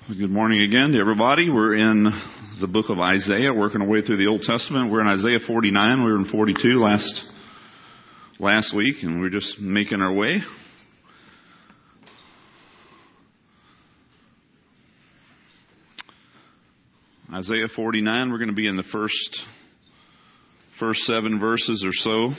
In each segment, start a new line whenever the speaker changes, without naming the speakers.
Good morning again to everybody. We're in the book of Isaiah, working our way through the Old Testament. We're in Isaiah 49. We were in 42 last week, and we're just making our way. Isaiah 49, we're going to be in the first 7 verses or so.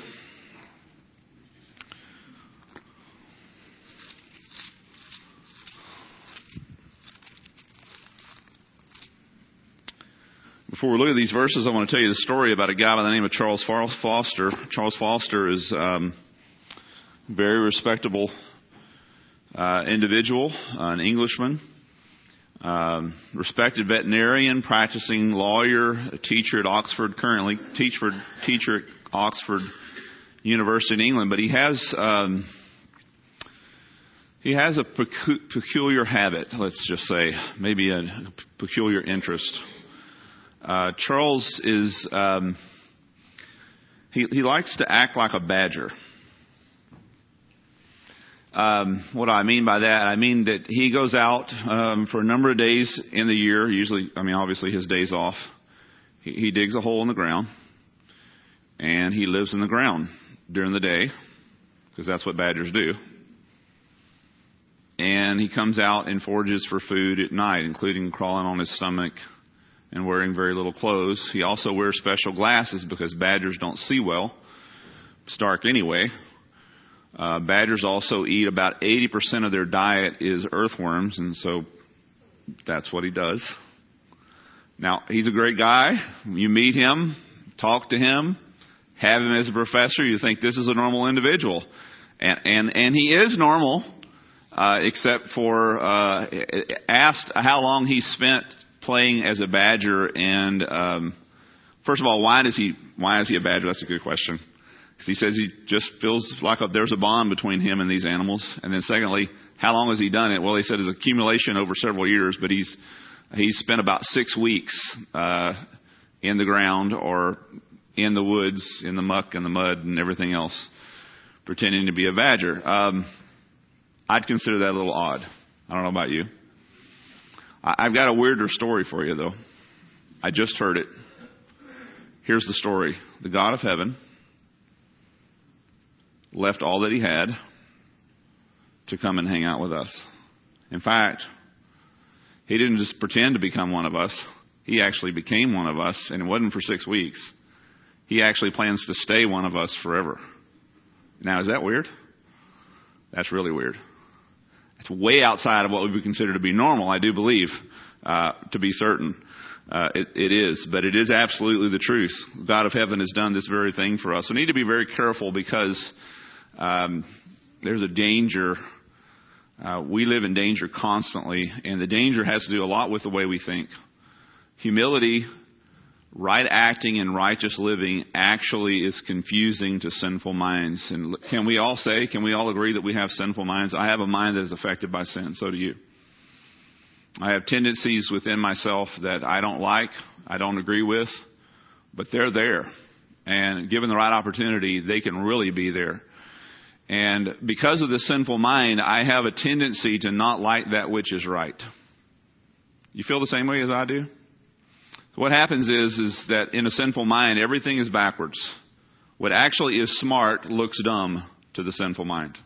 Before we look at these verses, I want to tell you the story about a guy by the name of Charles Foster. Charles Foster is a very respectable individual, an Englishman, respected veterinarian, practicing lawyer, a teacher at Oxford, currently teacher at Oxford University in England. But he has a peculiar habit, let's just say, maybe a peculiar interest. Charles is, he likes to act like a badger. What do I mean by that? I mean that he goes out for a number of days in the year, usually, obviously his days off. He digs a hole in the ground, and he lives in the ground during the day, because that's what badgers do. And he comes out and forages for food at night, including crawling on his stomach and wearing very little clothes. He also wears special glasses because badgers don't see well. It's dark anyway. Badgers also eat about 80% of their diet is earthworms, and so that's what he does. Now, he's a great guy. You meet him, talk to him, have him as a professor, you think this is a normal individual. And he is normal, except for asked how long he spent playing as a badger, and first of all, why is he a badger? That's a good question. Because he says he just feels like there's a bond between him and these animals. And then secondly, how long has he done it? Well, he said it's accumulation over several years, but he's spent about 6 weeks in the ground or in the woods, in the muck and the mud and everything else, pretending to be a badger. I'd consider that a little odd. I don't know about you. I've got a weirder story for you, though. I just heard it. Here's the story. The God of heaven left all that he had to come and hang out with us. In fact, he didn't just pretend to become one of us. He actually became one of us, and it wasn't for 6 weeks. He actually plans to stay one of us forever. Now, is that weird? That's really weird. It's way outside of what we would consider to be normal, I do believe, to be certain. It is, but it is absolutely the truth. God of heaven has done this very thing for us. We need to be very careful because there's a danger. We live in danger constantly, and the danger has to do a lot with the way we think. Humility, right acting, and righteous living actually is confusing to sinful minds. And can we all agree that we have sinful minds? I have a mind that is affected by sin. So do you. I have tendencies within myself that I don't like, I don't agree with, but they're there. And given the right opportunity, they can really be there. And because of the sinful mind, I have a tendency to not like that which is right. You feel the same way as I do? What happens is that in a sinful mind, everything is backwards. What actually is smart looks dumb to the sinful mind.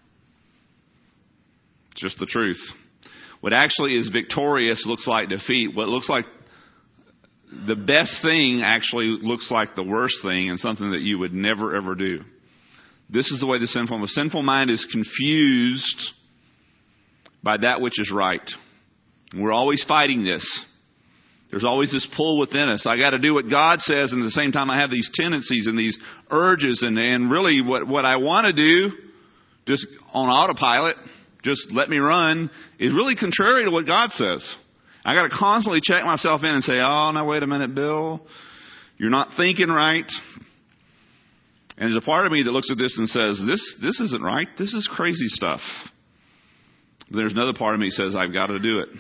It's just the truth. What actually is victorious looks like defeat. What looks like the best thing actually looks like the worst thing, and something that you would never ever do. This is the way the sinful mind is confused by that which is right. We're always fighting this. There's always this pull within us. I got to do what God says, and at the same time I have these tendencies and these urges, and really what I want to do, just on autopilot, just let me run, is really contrary to what God says. I got to constantly check myself in and say, oh, no, wait a minute, Bill. You're not thinking right. And there's a part of me that looks at this and says, this isn't right. This is crazy stuff. But there's another part of me that says, I've got to do it.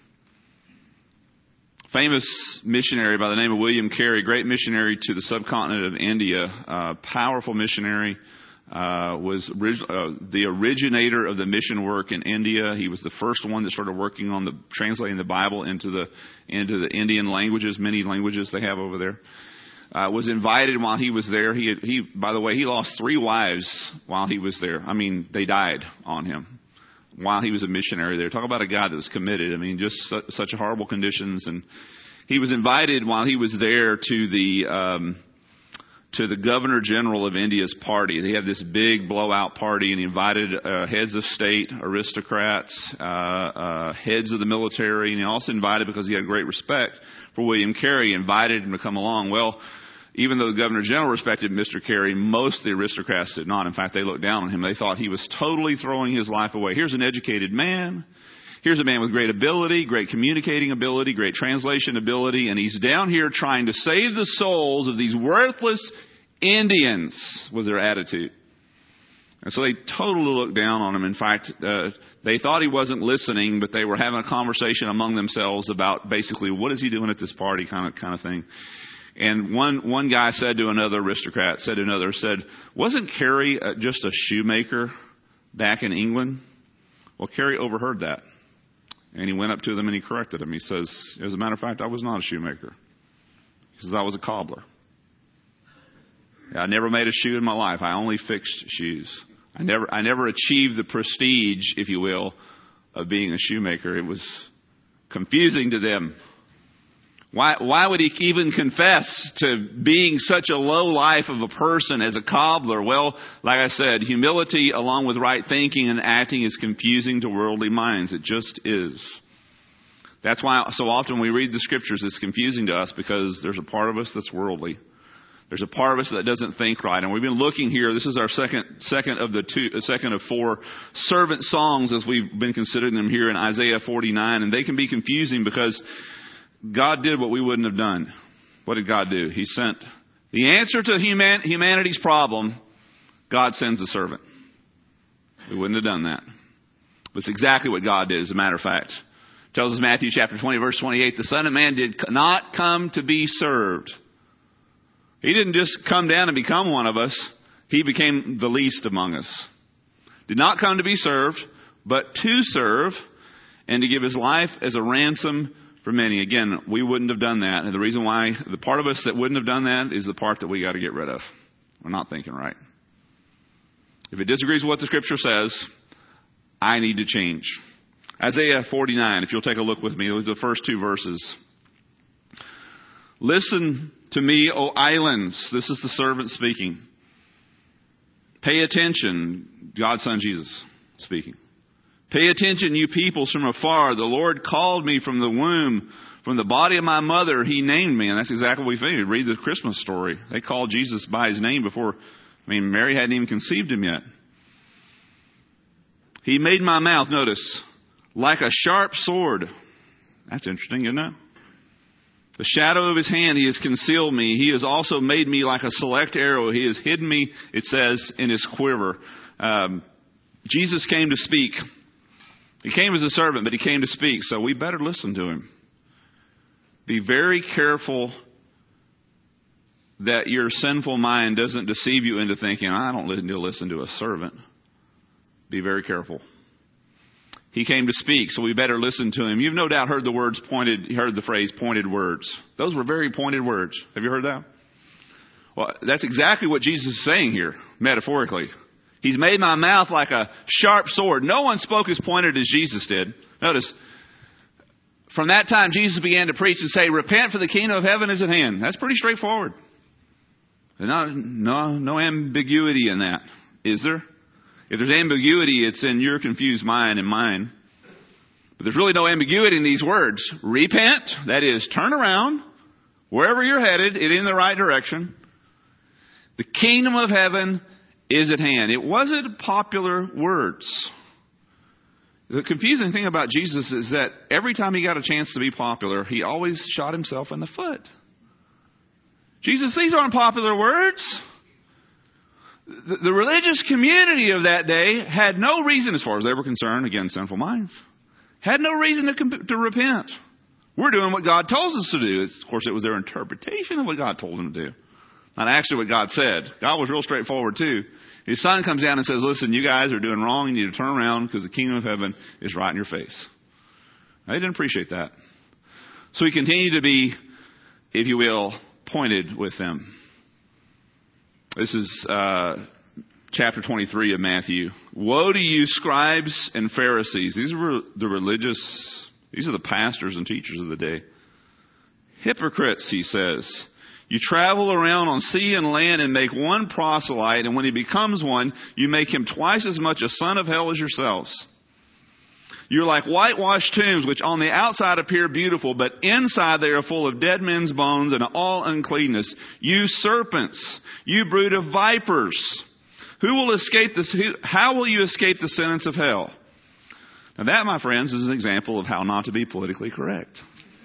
Famous missionary by the name of William Carey, great missionary to the subcontinent of India, powerful missionary, was the originator of the mission work in India. He was the first one that started working on translating the Bible into the Indian languages, many languages they have over there. Was invited while he was there. By the way, he lost 3 wives while he was there. I mean, they died on him while he was a missionary there. Talk about a guy that was committed. I mean, just such horrible conditions. And he was invited while he was there to the Governor General of India's party. They had this big blowout party, and he invited heads of state, aristocrats, heads of the military, and he also invited, because he had great respect for William Carey, invited him to come along. Well, even though the Governor General respected Mr. Carey, most of the aristocrats did not. In fact, they looked down on him. They thought he was totally throwing his life away. Here's an educated man. Here's a man with great ability, great communicating ability, great translation ability, and he's down here trying to save the souls of these worthless Indians, was their attitude. And so they totally looked down on him. In fact, they thought he wasn't listening, but they were having a conversation among themselves about basically, what is he doing at this party kind of thing. And one guy said to another aristocrat, wasn't Carey just a shoemaker back in England? Well, Carey overheard that. And he went up to them and he corrected them. He says, as a matter of fact, I was not a shoemaker. He says, I was a cobbler. I never made a shoe in my life. I only fixed shoes. I never achieved the prestige, if you will, of being a shoemaker. It was confusing to them. Why would he even confess to being such a low life of a person as a cobbler? Well, like I said, humility along with right thinking and acting is confusing to worldly minds. It just is. That's why so often we read the scriptures, it's confusing to us, because there's a part of us that's worldly. There's a part of us that doesn't think right. And we've been looking here. This is our second of 4 servant songs, as we've been considering them here in Isaiah 49. And they can be confusing because God did what we wouldn't have done. What did God do? He sent the answer to humanity's problem. God sends a servant. We wouldn't have done that. But it's exactly what God did, as a matter of fact. It tells us Matthew chapter 20, verse 28, the Son of Man did not come to be served. He didn't just come down and become one of us. He became the least among us. Did not come to be served, but to serve and to give his life as a ransom for many. Again, we wouldn't have done that. And the reason why, the part of us that wouldn't have done that is the part that we got to get rid of. We're not thinking right. If it disagrees with what the scripture says, I need to change. Isaiah 49, if you'll take a look with me, look at the first 2 verses. Listen to me, O islands. This is the servant speaking. Pay attention. God's Son Jesus speaking. Pay attention, you peoples from afar. The Lord called me from the womb. From the body of my mother, He named me. And that's exactly what we figured. Read the Christmas story. They called Jesus by His name before, Mary hadn't even conceived Him yet. He made my mouth, notice, like a sharp sword. That's interesting, isn't it? The shadow of His hand, He has concealed me. He has also made me like a select arrow. He has hidden me, it says, in His quiver. Jesus came to speak. He came as a servant, but He came to speak. So we better listen to Him. Be very careful that your sinful mind doesn't deceive you into thinking, I don't need to listen to a servant. Be very careful. He came to speak, so we better listen to Him. You've no doubt heard the phrase pointed words. Those were very pointed words. Have you heard that? Well, that's exactly what Jesus is saying here, metaphorically. He's made my mouth like a sharp sword. No one spoke as pointed as Jesus did. Notice, from that time, Jesus began to preach and say, repent, for the kingdom of heaven is at hand. That's pretty straightforward. No ambiguity in that, is there? If there's ambiguity, it's in your confused mind and mine. But there's really no ambiguity in these words. Repent, that is, turn around. Wherever you're headed, it in the right direction. The kingdom of heaven is at hand. It wasn't popular words. The confusing thing about Jesus is that every time He got a chance to be popular, He always shot Himself in the foot. Jesus, these aren't popular words. The religious community of that day had no reason, as far as they were concerned, again, sinful minds, had no reason to repent. We're doing what God tells us to do. Of course, it was their interpretation of what God told them to do. Not actually what God said. God was real straightforward too. His son comes down and says, listen, you guys are doing wrong. You need to turn around because the kingdom of heaven is right in your face. They didn't appreciate that. So he continued to be, if you will, pointed with them. This is chapter 23 of Matthew. Woe to you, scribes and Pharisees. These are the pastors and teachers of the day. Hypocrites, he says. You travel around on sea and land and make one proselyte, and when he becomes one, you make him twice as much a son of hell as yourselves. You're like whitewashed tombs, which on the outside appear beautiful, but inside they are full of dead men's bones and all uncleanness. You serpents, you brood of vipers, how will you escape the sentence of hell? Now that, my friends, is an example of how not to be politically correct.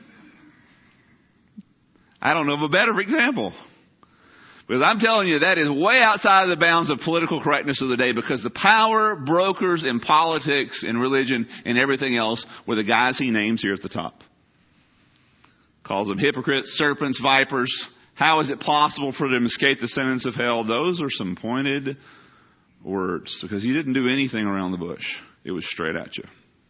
I don't know of a better example. Because I'm telling you, that is way outside of the bounds of political correctness of the day, because the power brokers in politics and religion and everything else were the guys he names here at the top. Calls them hypocrites, serpents, vipers. How is it possible for them to escape the sentence of hell? Those are some pointed words, because he didn't do anything around the bush. It was straight at you.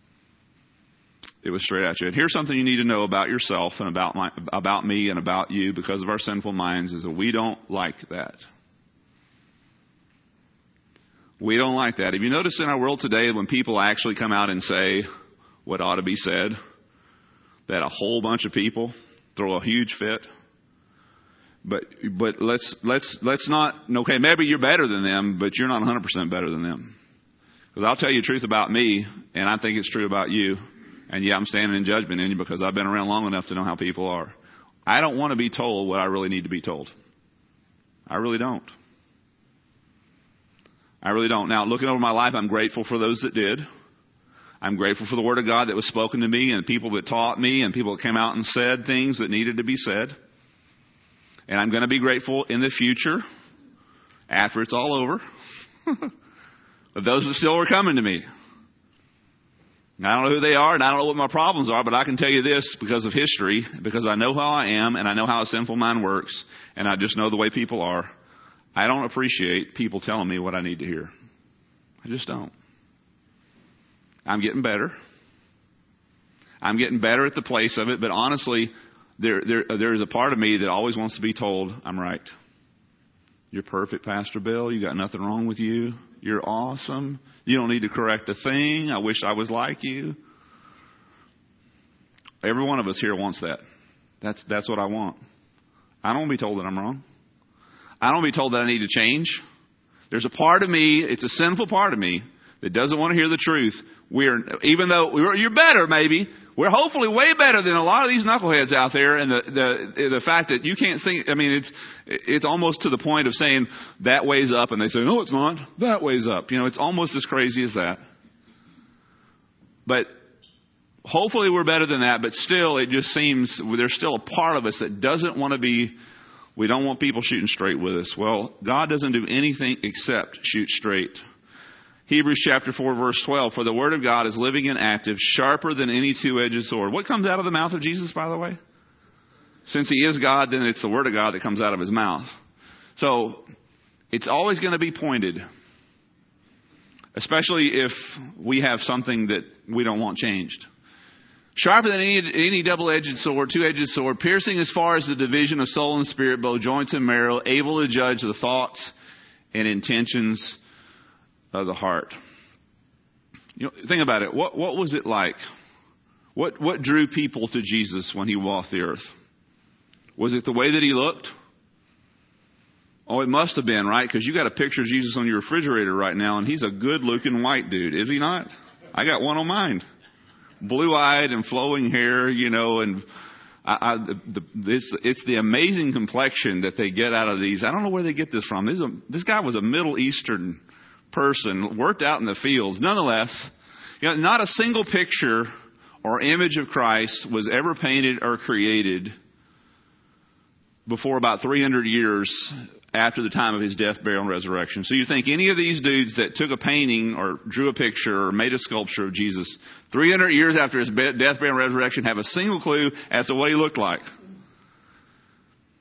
It was straight at you. And here's something you need to know about yourself and about me and about you because of our sinful minds, is that we don't like that. We don't like that. Have you noticed in our world today, when people actually come out and say what ought to be said, that a whole bunch of people throw a huge fit? But let's not, okay, maybe you're better than them, but you're not 100% better than them. Because I'll tell you the truth about me, and I think it's true about you. And yeah, I'm standing in judgment in you because I've been around long enough to know how people are. I don't want to be told what I really need to be told. I really don't. I really don't. Now, looking over my life, I'm grateful for those that did. I'm grateful for the Word of God that was spoken to me and people that taught me and people that came out and said things that needed to be said. And I'm going to be grateful in the future, after it's all over, of those that still are coming to me. I don't know who they are, and I don't know what my problems are, but I can tell you this because of history, because I know how I am, and I know how a sinful mind works, and I just know the way people are. I don't appreciate people telling me what I need to hear. I just don't. I'm getting better. I'm getting better at the place of it, but honestly, there is a part of me that always wants to be told, I'm right. You're perfect, Pastor Bill. You got nothing wrong with you. You're awesome. You don't need to correct a thing. I wish I was like you. Every one of us here wants that. That's what I want. I don't want to be told that I'm wrong. I don't want to be told that I need to change. There's a part of me, it's a sinful part of me, that doesn't want to hear the truth. Even though you're better, maybe, we're hopefully way better than a lot of these knuckleheads out there. And the fact that you can't sing, I mean, it's almost to the point of saying that weighs up, and they say, no, it's not. That weighs up. You know, it's almost as crazy as that. But hopefully we're better than that. But still, it just seems there's still a part of us that doesn't want to be. We don't want people shooting straight with us. Well, God doesn't do anything except shoot straight. Hebrews chapter 4, verse 12, for the word of God is living and active, sharper than any two-edged sword. What comes out of the mouth of Jesus, by the way? Since he is God, then it's the word of God that comes out of his mouth. So it's always going to be pointed, especially if we have something that we don't want changed. Sharper than any double-edged sword, two-edged sword, piercing as far as the division of soul and spirit, both joints and marrow, able to judge the thoughts and intentions of the heart. You know, think about it. What was it like? What drew people to Jesus when he walked the earth? Was it the way that he looked? Oh, it must have been, right? Because you got a picture of Jesus on your refrigerator right now, and he's a good-looking white dude, is he not? I got one on mine. Blue-eyed and flowing hair, you know, and it's the amazing complexion that they get out of these. I don't know where they get this from. This guy was a Middle Eastern person, worked out in the fields. Nonetheless, you know, not a single picture or image of Christ was ever painted or created before about 300 years after the time of his death, burial, and resurrection. So you think any of these dudes that took a painting or drew a picture or made a sculpture of Jesus 300 years after his death, burial, and resurrection have a single clue as to what he looked like?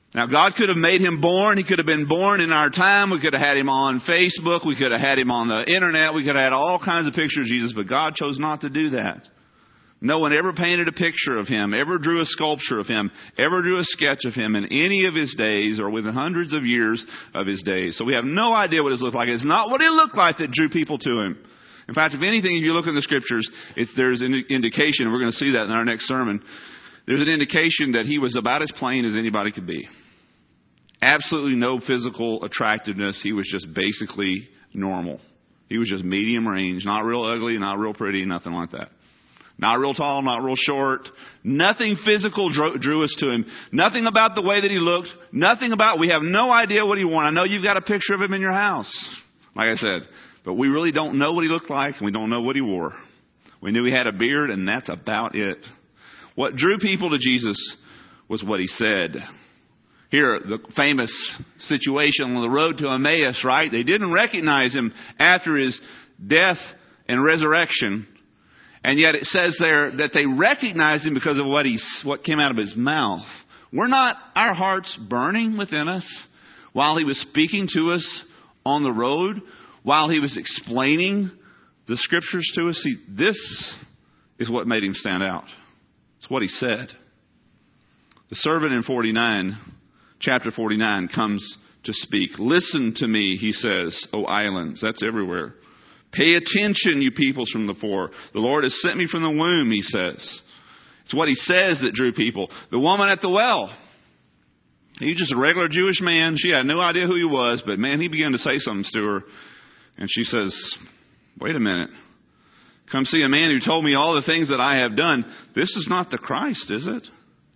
Now, God could have made him born. He could have been born in our time. We could have had him on Facebook. We could have had him on the internet. We could have had all kinds of pictures of Jesus, but God chose not to do that. No one ever painted a picture of him, ever drew a sculpture of him, ever drew a sketch of him in any of his days or within hundreds of years of his days. So we have no idea what he looked like. It's not what he looked like that drew people to him. In fact, if anything, if you look in the Scriptures, there's an indication, and we're going to see that in our next sermon, there's an indication that he was about as plain as anybody could be. Absolutely no physical attractiveness. He was just basically normal. He was just medium range, not real ugly, not real pretty, nothing like that. Not real tall, not real short. Nothing physical drew us to him. Nothing about the way that he looked. Nothing about, we have no idea what he wore. I know you've got a picture of him in your house, like I said. But we really don't know what he looked like, and we don't know what he wore. We knew he had a beard, and that's about it. What drew people to Jesus was what he said. Here, the famous situation on the road to Emmaus, right? They didn't recognize him after his death and resurrection. And yet it says there that they recognized him because of what came out of his mouth. Were not our hearts burning within us while he was speaking to us on the road? While he was explaining the Scriptures to us? See, this is what made him stand out. It's what he said. The servant in chapter 49 comes to speak. Listen to me, he says, O islands. That's everywhere. Pay attention, you peoples from the four. The Lord has sent me from the womb, he says. It's what he says that drew people. The woman at the well. He was just a regular Jewish man. She had no idea who he was, but man, he began to say something to her. And she says, wait a minute. Come see a man who told me all the things that I have done. This is not the Christ, is it?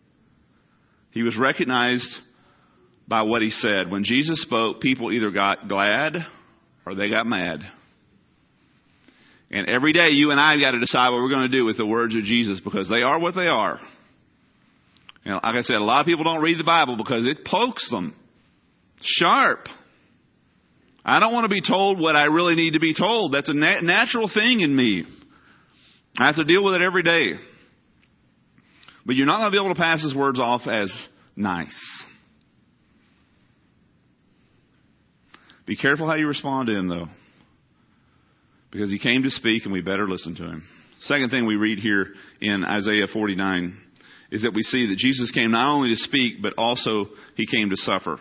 He was recognized by what he said. When Jesus spoke, people either got glad or they got mad. And every day you and I have got to decide what we're going to do with the words of Jesus, because they are what they are. You know, like I said, a lot of people don't read the Bible because it pokes them sharp. I don't want to be told what I really need to be told. That's a natural thing in me. I have to deal with it every day. But you're not going to be able to pass his words off as nice. Be careful how you respond to him, though. Because he came to speak, and we better listen to him. Second thing we read here in Isaiah 49 is that we see that Jesus came not only to speak, but also he came to suffer.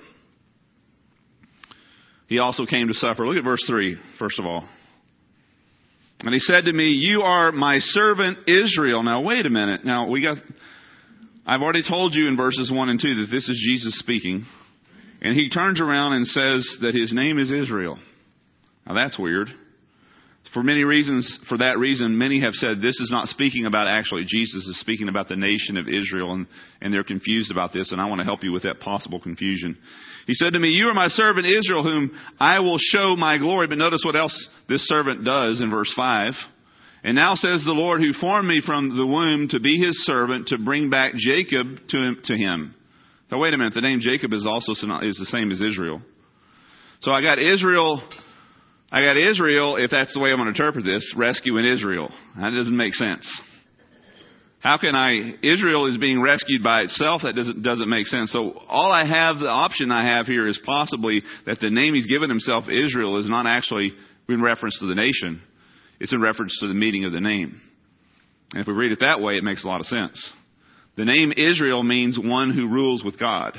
He also came to suffer. Look at verse 3, first of all. And he said to me, you are my servant Israel. Now, wait a minute. Now, I've already told you in verses 1 and 2 that this is Jesus speaking. And he turns around and says that his name is Israel. Now, that's weird. For that reason, many have said this is not speaking about actually Jesus. Is speaking about the nation of Israel, and they're confused about this, and I want to help you with that possible confusion. He said to me, you are my servant Israel, whom I will show my glory. But notice what else this servant does in verse 5. And now says the Lord, who formed me from the womb to be his servant, to bring back Jacob to him. Now wait a minute, the name Jacob is the same as Israel. So I got Israel, if that's the way I'm going to interpret this, rescuing Israel. That doesn't make sense. How can Israel is being rescued by itself? That doesn't make sense. So the option I have here is possibly that the name he's given himself, Israel, is not actually in reference to the nation. It's in reference to the meaning of the name. And if we read it that way, it makes a lot of sense. The name Israel means one who rules with God.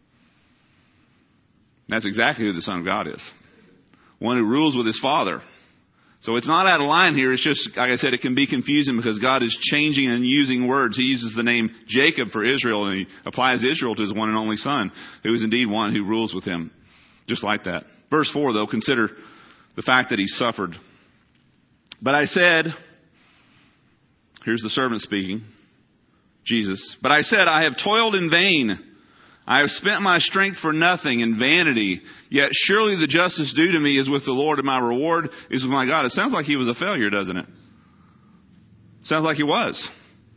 That's exactly who the Son of God is. One who rules with his Father. So it's not out of line here. It's just, like I said, it can be confusing because God is changing and using words. He uses the name Jacob for Israel, and he applies Israel to his one and only Son, who is indeed one who rules with him. Just like that. Verse 4, though, consider the fact that he suffered. But I said, here's the servant speaking, Jesus. But I said, I have toiled in vain. I have spent my strength for nothing in vanity. Yet surely the justice due to me is with the Lord, and my reward is with my God. It sounds like he was a failure, doesn't it? Sounds like he was.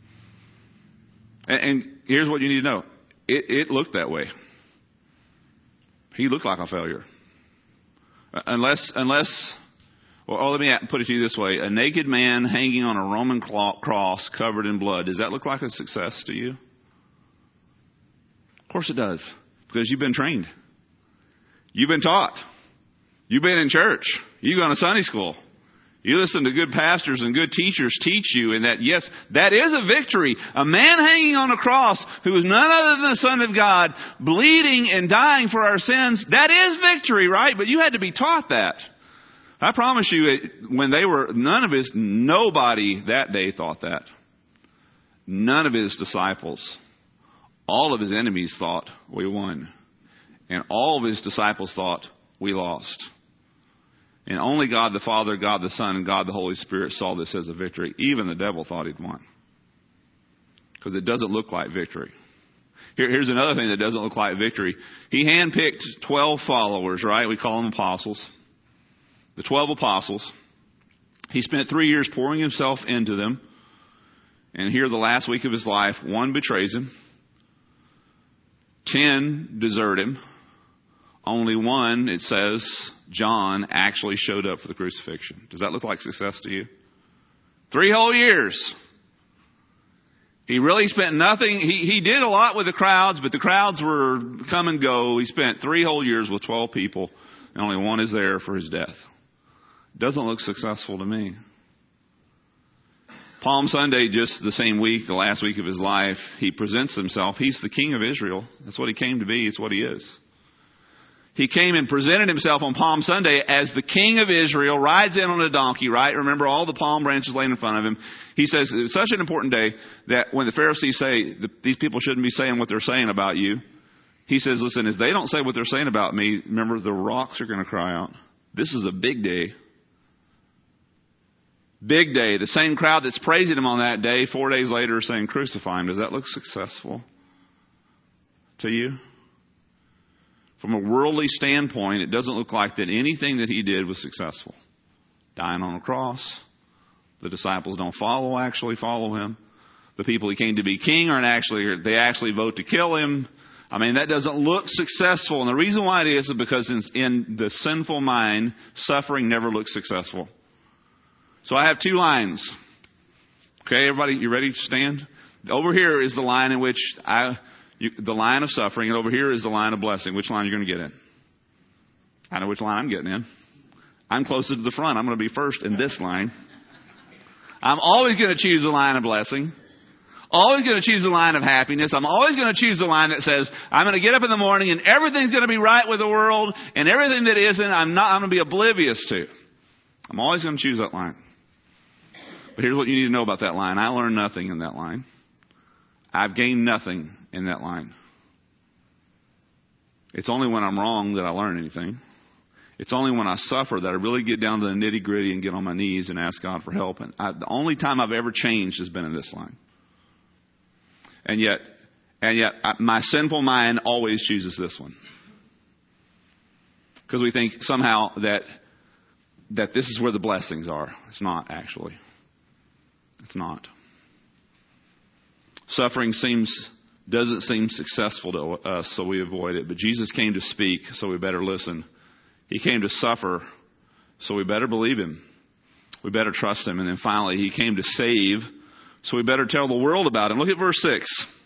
And here's what you need to know. It looked that way. He looked like a failure. Unless, let me put it to you this way. A naked man hanging on a Roman cross covered in blood. Does that look like a success to you? Of course it does. Because you've been trained. You've been taught. You've been in church. You go to Sunday school. You listen to good pastors and good teachers teach you, and that, yes, that is a victory. A man hanging on a cross who is none other than the Son of God, bleeding and dying for our sins, that is victory, right? But you had to be taught that. I promise you, when nobody that day thought that. None of his disciples, all of his enemies thought we won. And all of his disciples thought we lost. And only God the Father, God the Son, and God the Holy Spirit saw this as a victory. Even the devil thought he'd won. Because it doesn't look like victory. Here's another thing that doesn't look like victory. He handpicked 12 followers, right? We call them apostles. The 12 apostles. He spent 3 years pouring himself into them. And here, the last week of his life, 1 betrays him. 10 desert him. Only 1, it says, John, actually showed up for the crucifixion. Does that look like success to you? 3 whole years. He really spent nothing. He did a lot with the crowds, but the crowds were come and go. He spent 3 whole years with 12 people, and only 1 is there for his death. Doesn't look successful to me. Palm Sunday, just the same week, the last week of his life, he presents himself. He's the King of Israel. That's what he came to be. It's what he is. He came and presented himself on Palm Sunday as the King of Israel, rides in on a donkey, right? Remember all the palm branches laying in front of him. He says it's such an important day that when the Pharisees say these people shouldn't be saying what they're saying about you, he says, listen, if they don't say what they're saying about me, remember the rocks are going to cry out. This is a big day. Big day. The same crowd that's praising him on that day, 4 days later, is saying, crucify him. Does that look successful to you? From a worldly standpoint, it doesn't look like that anything that he did was successful. Dying on a cross. The disciples don't follow him. The people he came to be king they actually vote to kill him. I mean, that doesn't look successful. And the reason why it is because in the sinful mind, suffering never looks successful. So I have 2 lines. Okay, everybody, you ready to stand? Over here is the line in which the line of suffering, and over here is the line of blessing. Which line are you going to get in? I know which line I'm getting in. I'm closer to the front. I'm going to be first in this line. I'm always going to choose the line of blessing. Always going to choose the line of happiness. I'm always going to choose the line that says, I'm going to get up in the morning and everything's going to be right with the world, and everything that isn't, I'm going to be oblivious to. I'm always going to choose that line. But here's what you need to know about that line. I learned nothing in that line. I've gained nothing in that line. It's only when I'm wrong that I learn anything. It's only when I suffer that I really get down to the nitty gritty and get on my knees and ask God for help. And the only time I've ever changed has been in this line. And yet, my sinful mind always chooses this one. Because we think somehow that this is where the blessings are. It's not, actually. It's not. Suffering doesn't seem successful to us, so we avoid it. But Jesus came to speak, so we better listen. He came to suffer, so we better believe him. We better trust him. And then finally, he came to save, so we better tell the world about him. Look at verse 6.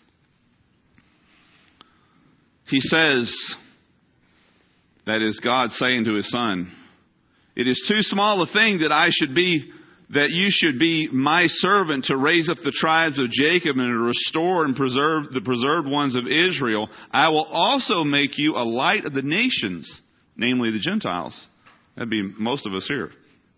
He says, that is God saying to his Son, it is too small a thing that you should be my servant to raise up the tribes of Jacob and to restore and preserve the preserved ones of Israel. I will also make you a light of the nations, namely the Gentiles. That'd be most of us here.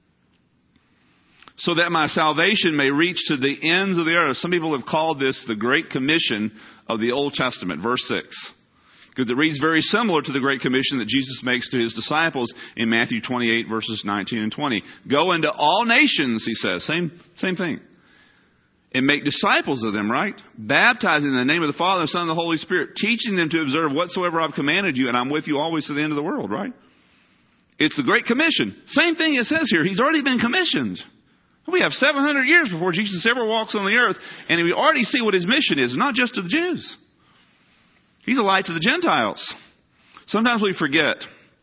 So that my salvation may reach to the ends of the earth. Some people have called this the Great Commission of the Old Testament, verse 6. Because it reads very similar to the Great Commission that Jesus makes to his disciples in Matthew 28, verses 19 and 20. Go into all nations, he says. Same thing. And make disciples of them, right? Baptizing in the name of the Father, the Son, and the Holy Spirit. Teaching them to observe whatsoever I've commanded you. And I'm with you always to the end of the world, right? It's the Great Commission. Same thing it says here. He's already been commissioned. We have 700 years before Jesus ever walks on the earth. And we already see what his mission is. Not just to the Jews. He's a light to the Gentiles. Sometimes we forget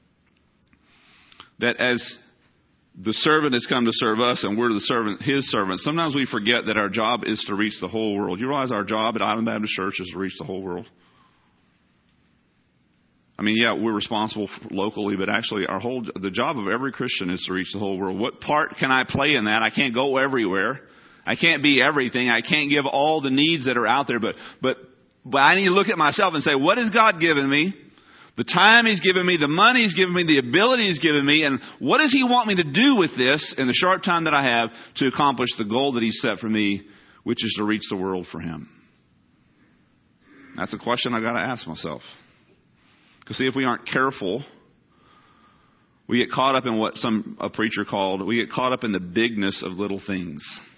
that as the servant has come to serve us and we're his servants, sometimes we forget that our job is to reach the whole world. You realize our job at Island Baptist Church is to reach the whole world? I mean, yeah, we're responsible locally, but actually the job of every Christian is to reach the whole world. What part can I play in that? I can't go everywhere. I can't be everything. I can't give all the needs that are out there, but I need to look at myself and say, what has God given me? The time He's given me, the money He's given me, the ability He's given me, and what does He want me to do with this in the short time that I have to accomplish the goal that He's set for me, which is to reach the world for Him? That's a question I got to ask myself. Because see, if we aren't careful, we get caught up in what a preacher called, we get caught up in the bigness of little things.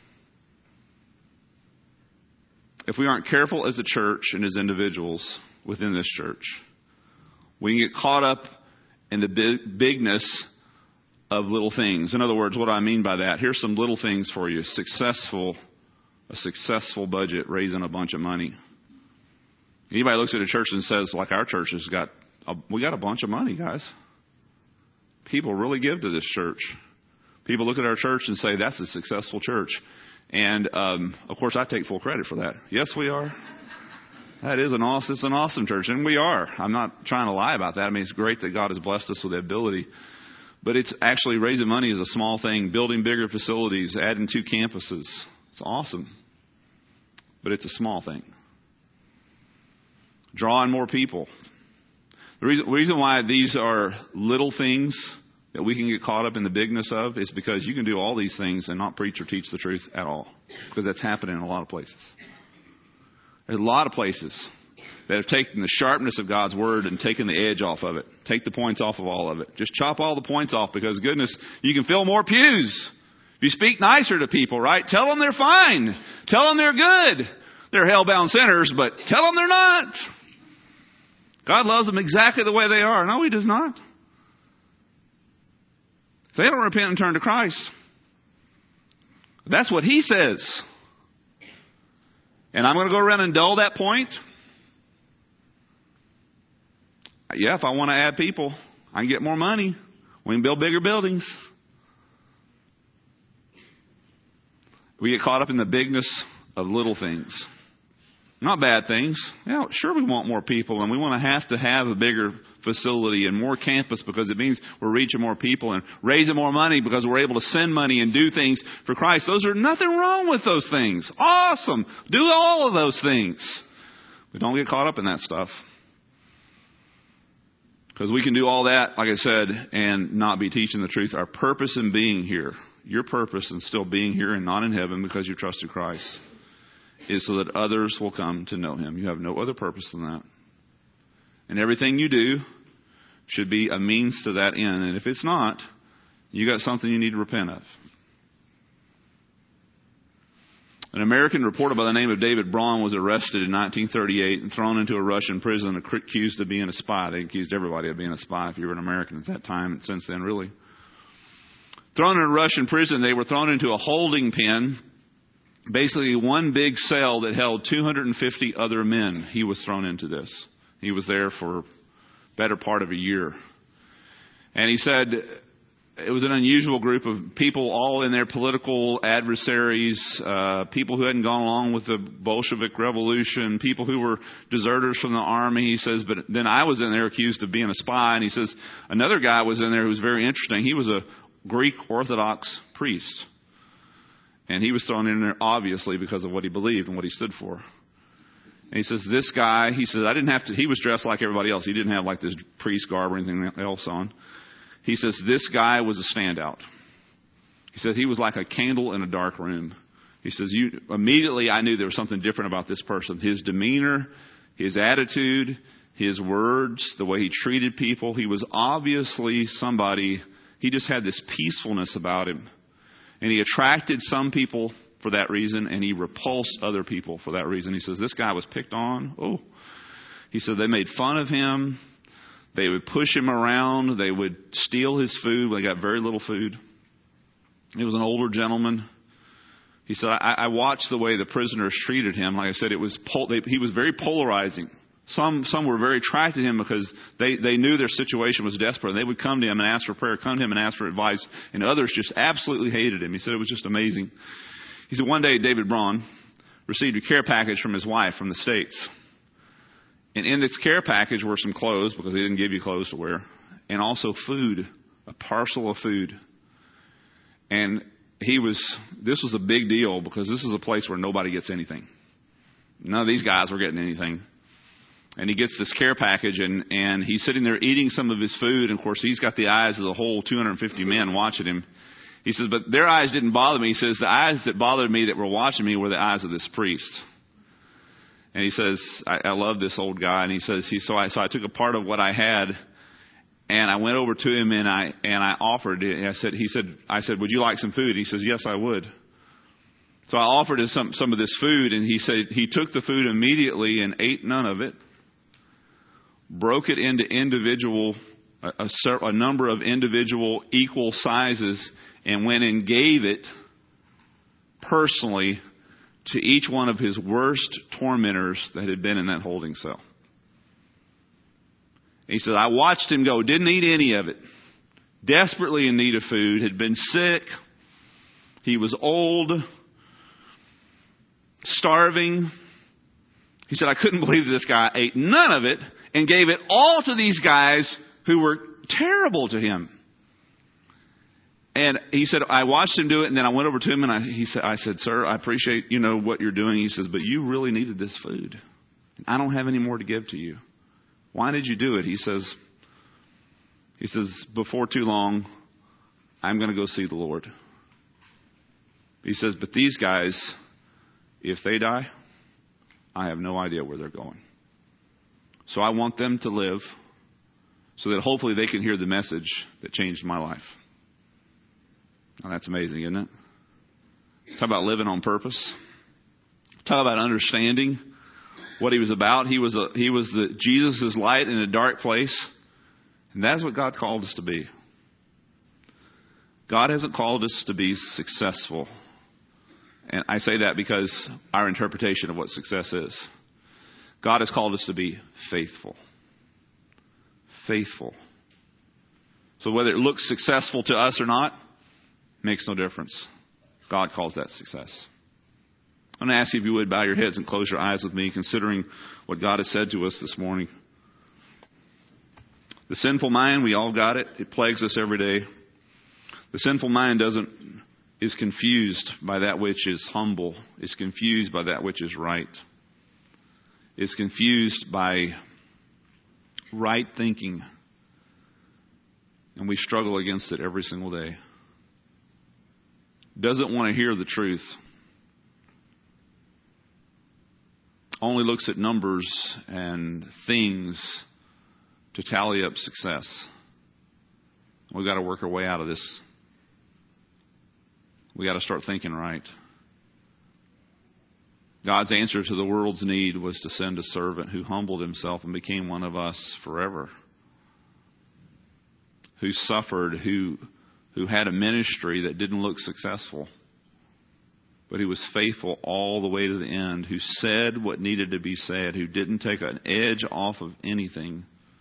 If we aren't careful as a church and as individuals within this church, we can get caught up in the bigness of little things. In other words, what do I mean by that? Here's some little things for you. A successful budget, raising a bunch of money. Anybody looks at a church and says, like our church has got, we got a bunch of money, guys. People really give to this church. People look at our church and say, that's a successful church. And, of course, I take full credit for that. Yes, we are. It's an awesome church, and we are. I'm not trying to lie about that. I mean, it's great that God has blessed us with the ability. But it's actually raising money is a small thing. Building bigger facilities, adding 2 campuses. It's awesome. But it's a small thing. Drawing more people. The reason why these are little things that we can get caught up in the bigness of is because you can do all these things and not preach or teach the truth at all. Because that's happening in a lot of places. There's a lot of places that have taken the sharpness of God's Word and taken the edge off of it. Take the points off of all of it. Just chop all the points off because, goodness, you can fill more pews. If you speak nicer to people, right? Tell them they're fine. Tell them they're good. They're hell-bound sinners, but tell them they're not. God loves them exactly the way they are. No, He does not. If they don't repent and turn to Christ, that's what He says. And I'm going to go around and dull that point? Yeah, if I want to add people, I can get more money. We can build bigger buildings. We get caught up in the bigness of little things. Not bad things. Yeah, sure we want more people and we want to have a bigger facility and more campus because it means we're reaching more people and raising more money because we're able to send money and do things for Christ. Those are nothing wrong with those things. Awesome. Do all of those things. But don't get caught up in that stuff. Because we can do all that, like I said, and not be teaching the truth. Our purpose in being here, your purpose in still being here and not in heaven because you trusted Christ, is so that others will come to know Him. You have no other purpose than that. And everything you do should be a means to that end. And if it's not, you got something you need to repent of. An American reporter by the name of David Braun was arrested in 1938 and thrown into a Russian prison accused of being a spy. They accused everybody of being a spy if you were an American at that time and since then, really. Thrown in a Russian prison, they were thrown into a holding pen. Basically, one big cell that held 250 other men. He was thrown into this. He was there for better part of a year. And he said it was an unusual group of people, all in their political adversaries, people who hadn't gone along with the Bolshevik Revolution, people who were deserters from the army. He says, but then I was in there accused of being a spy. And he says another guy was in there who was very interesting. He was a Greek Orthodox priest. And he was thrown in there, obviously, because of what he believed and what he stood for. And he says, this guy, he says, he was dressed like everybody else. He didn't have like this priest garb or anything else on. He says, this guy was a standout. He says, he was like a candle in a dark room. He says, immediately I knew there was something different about this person. His demeanor, his attitude, his words, the way he treated people. He was obviously somebody, he just had this peacefulness about him. And he attracted some people for that reason, and he repulsed other people for that reason. He says, this guy was picked on. Oh, he said they made fun of him. They would push him around. They would steal his food. They got very little food. He was an older gentleman. He said, I watched the way the prisoners treated him. Like I said, he was very polarizing. Some were very attracted to him because they knew their situation was desperate. And they would come to him and ask for prayer, come to him and ask for advice. And others just absolutely hated him. He said it was just amazing. He said one day David Braun received a care package from his wife from the States. And in this care package were some clothes, because they didn't give you clothes to wear, and also food, a parcel of food. And this was a big deal, because this is a place where nobody gets anything. None of these guys were getting anything. And he gets this care package, and he's sitting there eating some of his food. And of course, he's got the eyes of the whole 250 men watching him. He says, but their eyes didn't bother me. He says, the eyes that bothered me that were watching me were the eyes of this priest. And he says, I love this old guy. And he says, so I took a part of what I had, and I went over to him, and I offered it. And I said, would you like some food? He says, yes, I would. So I offered him some of this food, and he said he took the food immediately and ate none of it, broke it into a number of individual equal sizes, and went and gave it personally to each one of his worst tormentors that had been in that holding cell. He said, I watched him go, didn't eat any of it, desperately in need of food, had been sick, he was old, starving. He said, I couldn't believe that this guy ate none of it and gave it all to these guys who were terrible to him. And he said, I watched him do it, and then I went over to him, and I said, sir, I appreciate, what you're doing. He says, but you really needed this food. I don't have any more to give to you. Why did you do it? He says, before too long, I'm going to go see the Lord. He says, but these guys, if they die, I have no idea where they're going. So I want them to live so that hopefully they can hear the message that changed my life. Now that's amazing, isn't it? Talk about living on purpose. Talk about understanding what he was about. He was Jesus' light in a dark place. And that's what God called us to be. God hasn't called us to be successful. And I say that because our interpretation of what success is. God has called us to be faithful. Faithful. So whether it looks successful to us or not, makes no difference. God calls that success. I'm going to ask you if you would bow your heads and close your eyes with me, considering what God has said to us this morning. The sinful mind, we all got it. It plagues us every day. The sinful mind is confused by that which is humble. Is confused by that which is right. Is confused by right thinking. And we struggle against it every single day. Doesn't want to hear the truth. Only looks at numbers and things to tally up success. We've got to work our way out of this. We got to start thinking right. God's answer to the world's need was to send a servant who humbled himself and became one of us forever. Who suffered, who had a ministry that didn't look successful, but he was faithful all the way to the end, who said what needed to be said, who didn't take an edge off of anything.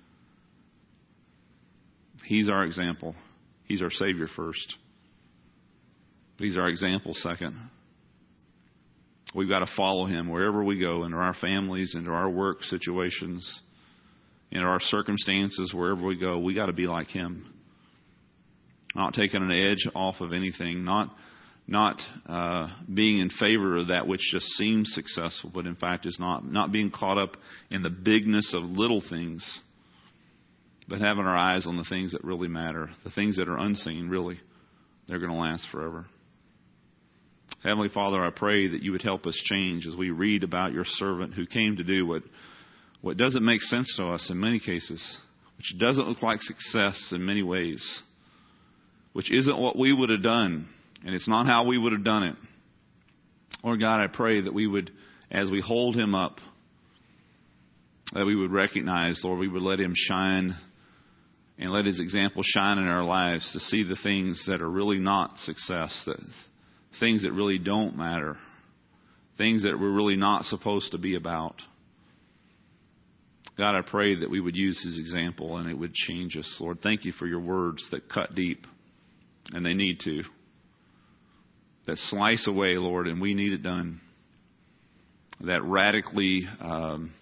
He's our example. He's our Savior first. He's our example second. We've got to follow him wherever we go, into our families, into our work situations, into our circumstances, wherever we go. We got to be like him. Not taking an edge off of anything, not being in favor of that which just seems successful, but in fact is not being caught up in the bigness of little things, but having our eyes on the things that really matter, the things that are unseen, really, they're going to last forever. Heavenly Father, I pray that you would help us change as we read about your servant who came to do what doesn't make sense to us in many cases, which doesn't look like success in many ways, which isn't what we would have done, and it's not how we would have done it. Lord God, I pray that we would, as we hold him up, that we would recognize, Lord, we would let him shine and let his example shine in our lives to see the things that are really not success, things that really don't matter, things that we're really not supposed to be about. God, I pray that we would use his example and it would change us. Lord, thank you for your words that cut deep, and they need to, that slice away, Lord, and we need it done, that radically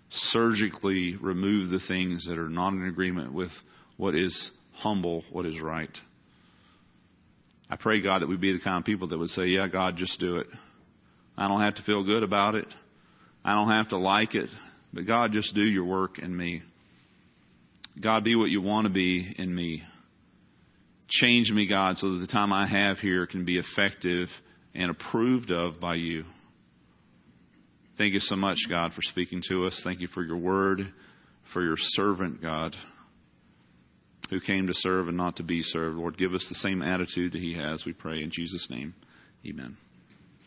surgically remove the things that are not in agreement with what is humble, what is right. I pray, God, that we be the kind of people that would say, yeah, God, just do it. I don't have to feel good about it. I don't have to like it. But God, just do your work in me. God, be what you want to be in me. Change me, God, so that the time I have here can be effective and approved of by you. Thank you so much, God, for speaking to us. Thank you for your word, for your servant, God, who came to serve and not to be served. Lord, give us the same attitude that he has, we pray in Jesus' name. Amen.